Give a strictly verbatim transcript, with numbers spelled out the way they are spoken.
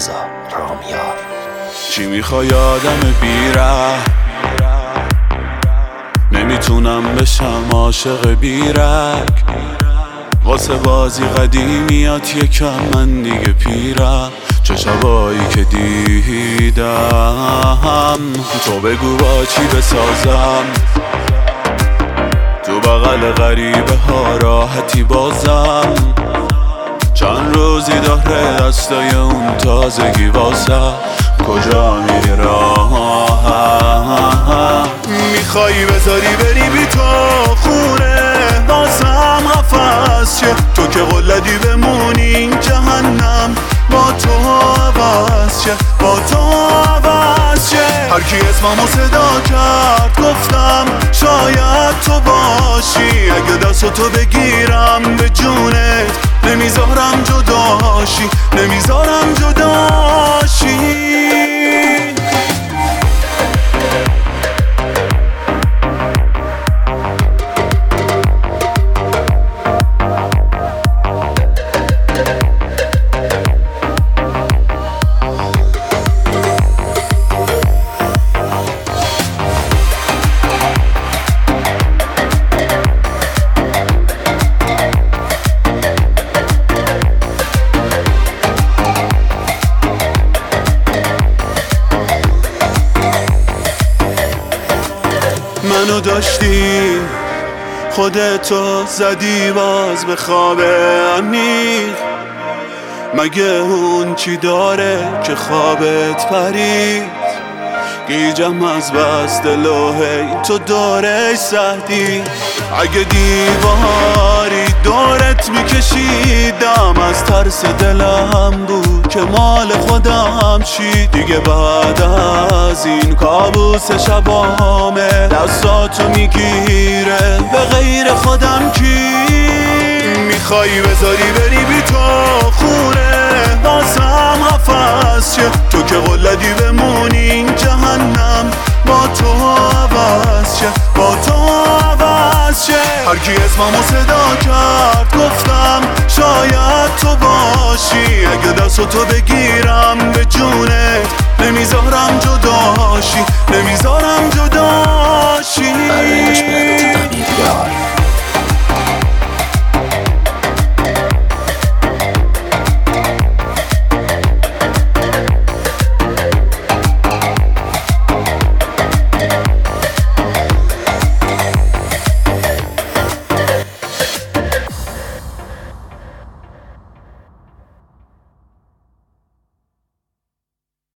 رضا رامیار. چی میخوای آدم بیره؟ نمیتونم بشم عاشق بیرک، واسه بازی قدیمیات یکم من دیگه پیرم. چه شبایی که دیدم تو بگو با چی بسازم، تو بغل غریبه ها راحتی بازم. چند روزی داره دستای اون تازگی واسه کجا میری راهم؟ میخوایی بذاری بری بی تو خونه بازم قفص شه، تو که قلدی بمونی این جهنم با تو عوض شه، با تو عوض شه. هرکی اسممو صدا کرد گفتم شاید تو باشی، اگه دستو تو بگیرم به جونت نمیذارم جداشی، نمیذارم جداشی. منو داشتی خودتو زدی باز به خواب عمیق، مگه اون چی داره که خوابت پرید؟ گیجم از بس دلوهی تو دورش سهدی، اگه دیواری دورت میکشیدم از ترس دلم بود که مال خودم چی. دیگه بعد از این کابوس شبامه دستاتو میگیره به غیر خودم کی؟ میخوایی بذاری بری بی تو خونه بازم قفص شه، تو که قلدی بمونی این جهنم با تو عوض شه، با تو عوض شه. هرکی اسممو صدا کرد گفتم شاید تو باشی، اگه دستو تو بگیرم به جونت نمیذارم جداشی، نمیذارم جداشی. برنامه‌اش به نام امیریار.